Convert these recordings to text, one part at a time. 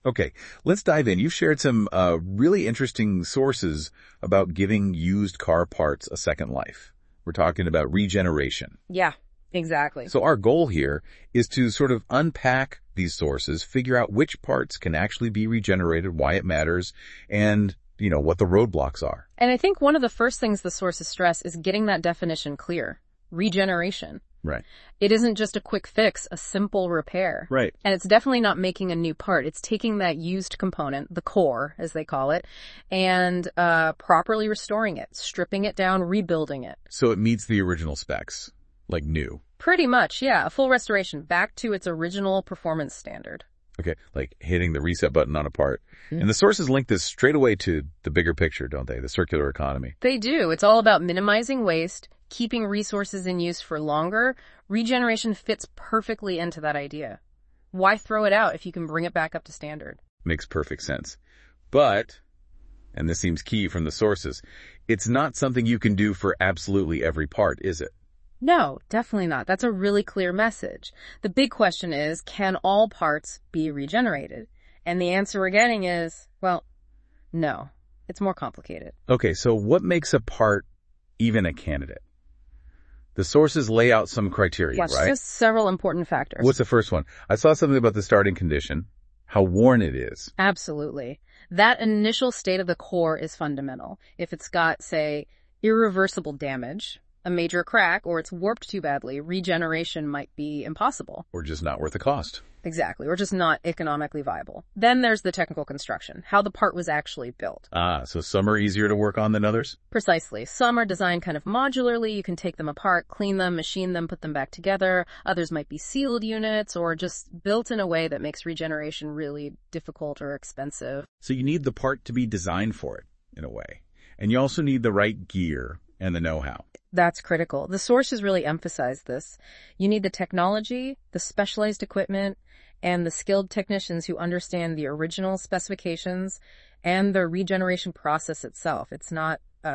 Okay, let's dive in. You've shared some really interesting sources about giving used car parts a second life. We're talking about regeneration. Yeah, exactly. So our goal here is to sort of unpack these sources, figure out which parts can actually be regenerated, why it matters, and, what the roadblocks are. And I think one of the first things the sources stress is getting that definition clear. Regeneration. Right. It isn't just a quick fix, a simple repair. Right. And it's definitely not making a new part. It's taking that used component, the core, as they call it, and properly restoring it, stripping it down, rebuilding it. So it meets the original specs, like new. Pretty much, yeah. A full restoration back to its original performance standard. Okay, like hitting the reset button on a part. And the sources link this straight away to the bigger picture, don't they? The circular economy. They do. It's all about minimizing waste, keeping resources in use for longer. Regeneration fits perfectly into that idea. Why throw it out if you can bring it back up to standard? Makes perfect sense. But, and this seems key from the sources, it's not something you can do for absolutely every part, is it? No, definitely not. That's a really clear message. The big question is, can all parts be regenerated? And the answer we're getting is, well, no. It's more complicated. Okay, so what makes a part even a candidate? The sources lay out some criteria, Yes, right? just several important factors. What's the first one? I saw something about the starting condition, how worn it is. Absolutely. That initial state of the core is fundamental. If it's got, say, irreversible damage, a major crack, or it's warped too badly, regeneration might be impossible. Or just not worth the cost. Exactly, or just not economically viable. Then there's the technical construction, how the part was actually built. So some are easier to work on than others? Precisely. Some are designed kind of modularly. You can take them apart, clean them, machine them, put them back together. Others might be sealed units or just built in a way that makes regeneration really difficult or expensive. So you need the part to be designed for it, in a way. And you also need the right gear and the know-how. That's critical. The sources really emphasize this. You need the technology, the specialized equipment, and the skilled technicians who understand the original specifications and the regeneration process itself. It's not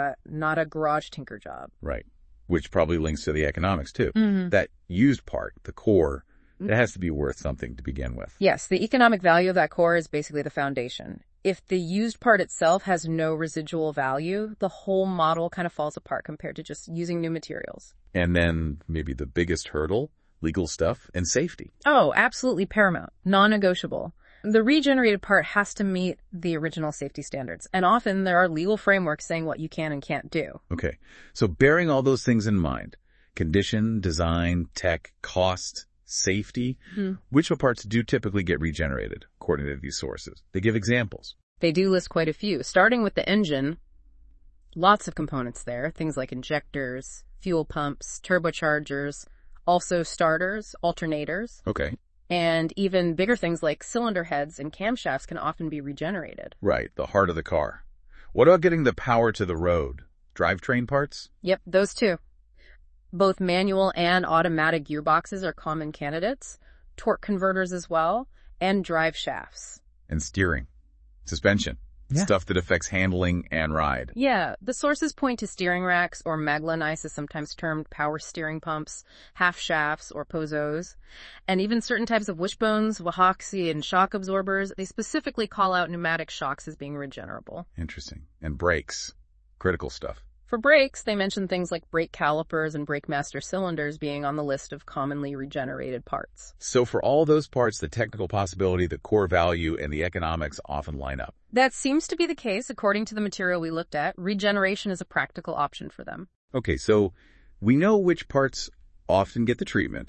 a garage tinker job. Right. Which probably links to the economics, too. Mm-hmm. That used part, the core, it has to be worth something to begin with. Yes, the economic value of that core is basically the foundation. If the used part itself has no residual value, the whole model kind of falls apart compared to just using new materials. And then maybe the biggest hurdle, legal stuff and safety. Oh, absolutely paramount. Non-negotiable. The regenerated part has to meet the original safety standards. And often there are legal frameworks saying what you can and can't do. Okay. So bearing all those things in mind, condition, design, tech, cost, safety, which parts do typically get regenerated, according to these sources? They give examples. They do list quite a few. Starting with the engine, lots of components there. Things like injectors, fuel pumps, turbochargers, also starters, alternators. Okay. And even bigger things like cylinder heads and camshafts can often be regenerated. Right, the heart of the car. What about getting the power to the road? Drivetrain parts? Yep, those too. Both manual and automatic gearboxes are common candidates, torque converters as well, and drive shafts. And steering. Suspension. Yeah. Stuff that affects handling and ride. Yeah, the sources point to steering racks, or Maglanice is sometimes termed power steering pumps, half shafts, or pozos, and even certain types of wishbones, wahoxie, and shock absorbers. They specifically call out pneumatic shocks as being regenerable. Interesting. And brakes. Critical stuff. For brakes, they mention things like brake calipers and brake master cylinders being on the list of commonly regenerated parts. So for all those parts, the technical possibility, the core value, and the economics often line up. That seems to be the case according to the material we looked at. Regeneration is a practical option for them. Okay, so we know which parts often get the treatment,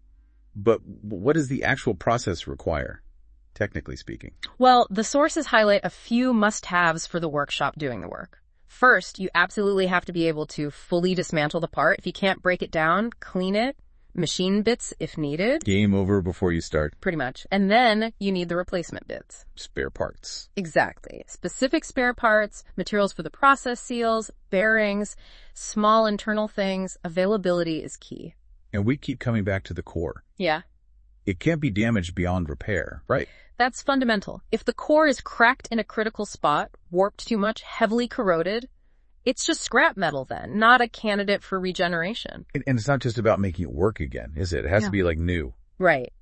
but what does the actual process require, technically speaking? Well, the sources highlight a few must-haves for the workshop doing the work. First, you absolutely have to be able to fully dismantle the part. If you can't break it down, clean it, machine bits if needed. Game over before you start. Pretty much. And then you need the replacement bits. Spare parts. Exactly. Specific spare parts, materials for the process seals, bearings, small internal things. Availability is key. And we keep coming back to the core. Yeah. It can't be damaged beyond repair, right? That's fundamental. If the core is cracked in a critical spot, warped too much, heavily corroded, it's just scrap metal then, not a candidate for regeneration. And it's not just about making it work again, is it? It has to be like new. Right.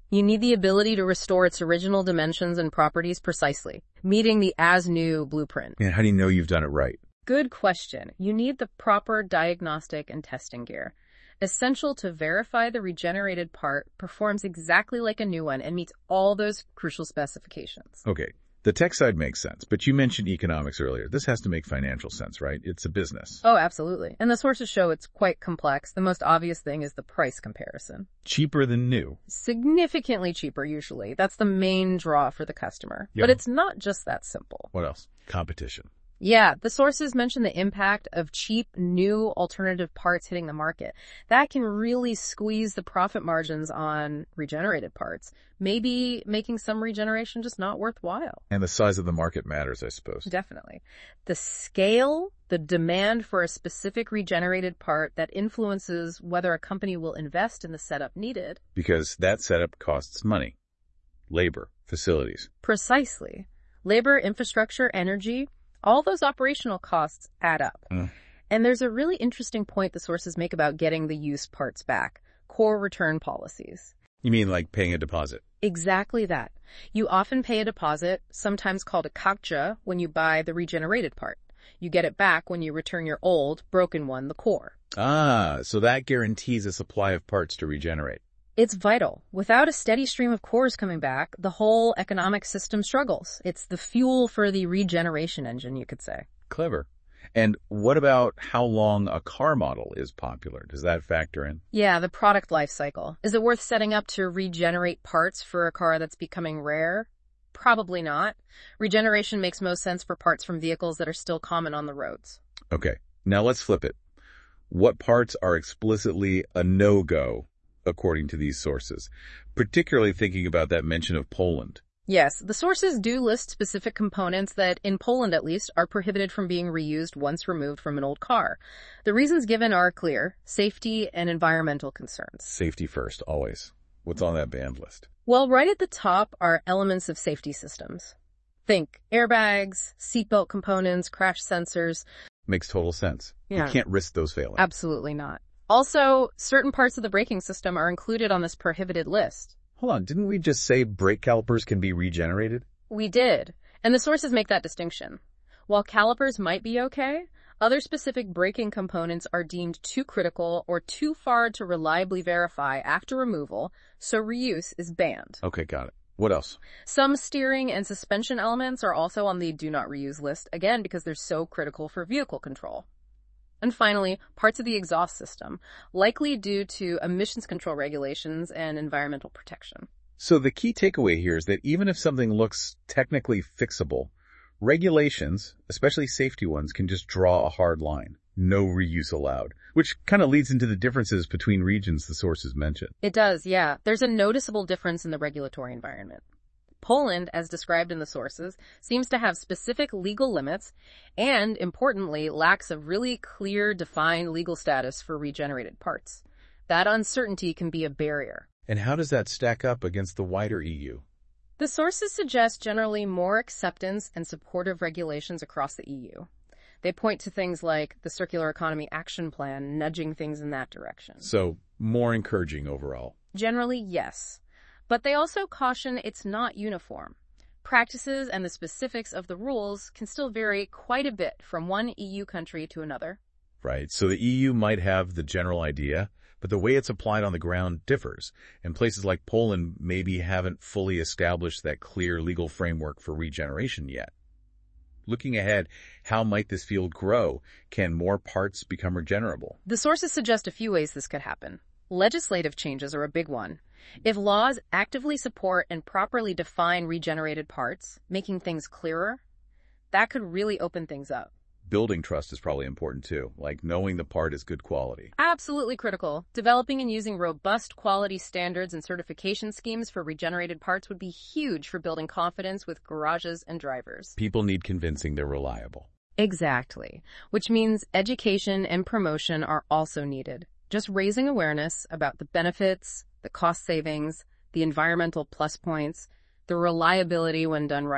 You need the ability to restore its original dimensions and properties precisely, meeting the as-new blueprint. And how do you know you've done it right? Good question. You need the proper diagnostic and testing gear, essential to verify the regenerated part performs exactly like a new one and meets all those crucial specifications. Okay. The tech side makes sense, but you mentioned economics earlier. This has to make financial sense, right? It's a business. Oh, absolutely. And the sources show it's quite complex. The most obvious thing is the price comparison. Cheaper than new. Significantly cheaper, usually. That's the main draw for the customer. Yeah. But it's not just that simple. What else? Competition. Yeah, the sources mention the impact of cheap, new alternative parts hitting the market. That can really squeeze the profit margins on regenerated parts, maybe making some regeneration just not worthwhile. And the size of the market matters, I suppose. Definitely. The scale, the demand for a specific regenerated part that influences whether a company will invest in the setup needed. Because that setup costs money. Labor, facilities. Precisely. Labor, infrastructure, energy. All those operational costs add up. And there's a really interesting point the sources make about getting the used parts back. Core return policies. You mean like paying a deposit? Exactly that. You often pay a deposit, sometimes called a kakja, when you buy the regenerated part. You get it back when you return your old, broken one, the core. Ah, so that guarantees a supply of parts to regenerate. It's vital. Without a steady stream of cores coming back, the whole economic system struggles. It's the fuel for the regeneration engine, you could say. Clever. And what about how long a car model is popular? Does that factor in? Yeah, the product life cycle. Is it worth setting up to regenerate parts for a car that's becoming rare? Probably not. Regeneration makes most sense for parts from vehicles that are still common on the roads. Okay, now let's flip it. What parts are explicitly a no-go according to these sources, particularly thinking about that mention of Poland? Yes, the sources do list specific components that, in Poland at least, are prohibited from being reused once removed from an old car. The reasons given are clear: safety and environmental concerns. Safety first, always. What's on that banned list? Well, right at the top are elements of safety systems. Think airbags, seatbelt components, crash sensors. Makes total sense. Yeah. You can't risk those failing. Absolutely not. Also, certain parts of the braking system are included on this prohibited list. Hold on, didn't we just say brake calipers can be regenerated? We did, and the sources make that distinction. While calipers might be okay, other specific braking components are deemed too critical or too far to reliably verify after removal, so reuse is banned. Okay, got it. What else? Some steering and suspension elements are also on the do not reuse list, again because they're so critical for vehicle control. And finally, parts of the exhaust system, likely due to emissions control regulations and environmental protection. So the key takeaway here is that even if something looks technically fixable, regulations, especially safety ones, can just draw a hard line. No reuse allowed, which kind of leads into the differences between regions the sources mention. It does, yeah. There's a noticeable difference in the regulatory environment. Poland, as described in the sources, seems to have specific legal limits and, importantly, lacks a really clear, defined legal status for regenerated parts. That uncertainty can be a barrier. And how does that stack up against the wider EU? The sources suggest generally more acceptance and supportive regulations across the EU. They point to things like the Circular Economy Action Plan nudging things in that direction. So, more encouraging overall. Generally, yes. But they also caution it's not uniform. Practices and the specifics of the rules can still vary quite a bit from one EU country to another. Right. So the EU might have the general idea, but the way it's applied on the ground differs. And places like Poland maybe haven't fully established that clear legal framework for regeneration yet. Looking ahead, how might this field grow? Can more parts become regenerable? The sources suggest a few ways this could happen. Legislative changes are a big one. If laws actively support and properly define regenerated parts, making things clearer, that could really open things up. Building trust is probably important too, like knowing the part is good quality. Absolutely critical. Developing and using robust quality standards and certification schemes for regenerated parts would be huge for building confidence with garages and drivers. People need convincing they're reliable. Exactly. Which means education and promotion are also needed. Just raising awareness about the benefits, the cost savings, the environmental plus points, the reliability when done right.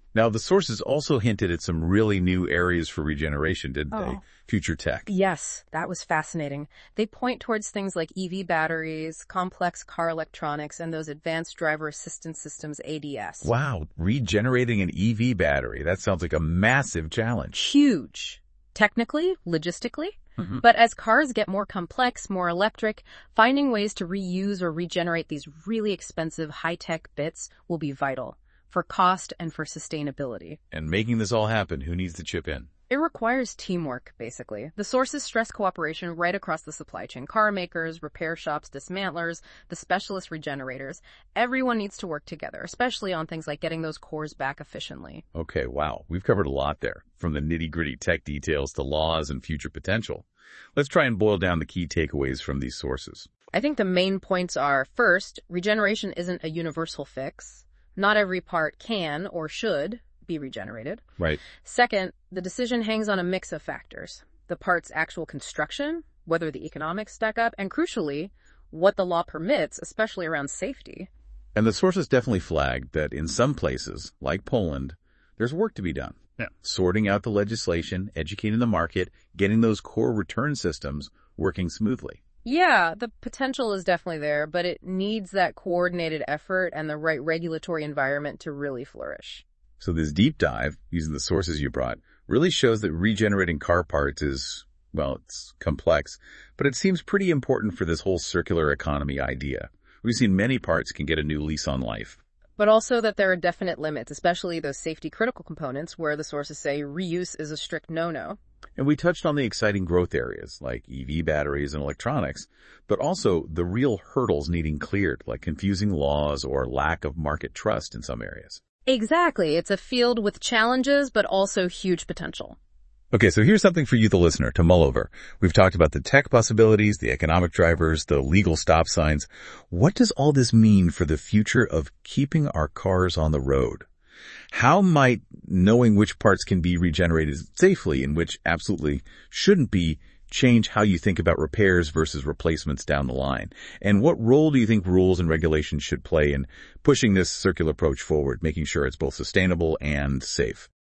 Now, the sources also hinted at some really new areas for regeneration, didn't they? Future tech. Yes, that was fascinating. They point towards things like EV batteries, complex car electronics, and those advanced driver assistance systems, ADS. Wow, regenerating an EV battery. That sounds like a massive challenge. Huge. Technically, logistically. But as cars get more complex, more electric, finding ways to reuse or regenerate these really expensive high-tech bits will be vital for cost and for sustainability. And making this all happen, who needs to chip in? It requires teamwork, basically. The sources stress cooperation right across the supply chain. Car makers, repair shops, dismantlers, the specialist regenerators. Everyone needs to work together, especially on things like getting those cores back efficiently. Okay, wow. We've covered a lot there, from the nitty-gritty tech details to laws and future potential. Let's try and boil down the key takeaways from these sources. I think the main points are, first, regeneration isn't a universal fix. Not every part can or should be regenerated. Right. Second, the decision hangs on a mix of factors. The part's actual construction, whether the economics stack up, and crucially, what the law permits, especially around safety. And the sources definitely flagged that in some places, like Poland, there's work to be done. Yeah. Sorting out the legislation, educating the market, getting those core return systems working smoothly. Yeah, the potential is definitely there, but it needs that coordinated effort and the right regulatory environment to really flourish. So this deep dive, using the sources you brought, really shows that regenerating car parts is, well, it's complex, but it seems pretty important for this whole circular economy idea. We've seen many parts can get a new lease on life. But also that there are definite limits, especially those safety-critical components where the sources say reuse is a strict no-no. And we touched on the exciting growth areas like EV batteries and electronics, but also the real hurdles needing cleared, like confusing laws or lack of market trust in some areas. Exactly. It's a field with challenges, but also huge potential. Okay, so here's something for you, the listener, to mull over. We've talked about the tech possibilities, the economic drivers, the legal stop signs. What does all this mean for the future of keeping our cars on the road? How might knowing which parts can be regenerated safely and which absolutely shouldn't be change how you think about repairs versus replacements down the line? And what role do you think rules and regulations should play in pushing this circular approach forward, making sure it's both sustainable and safe?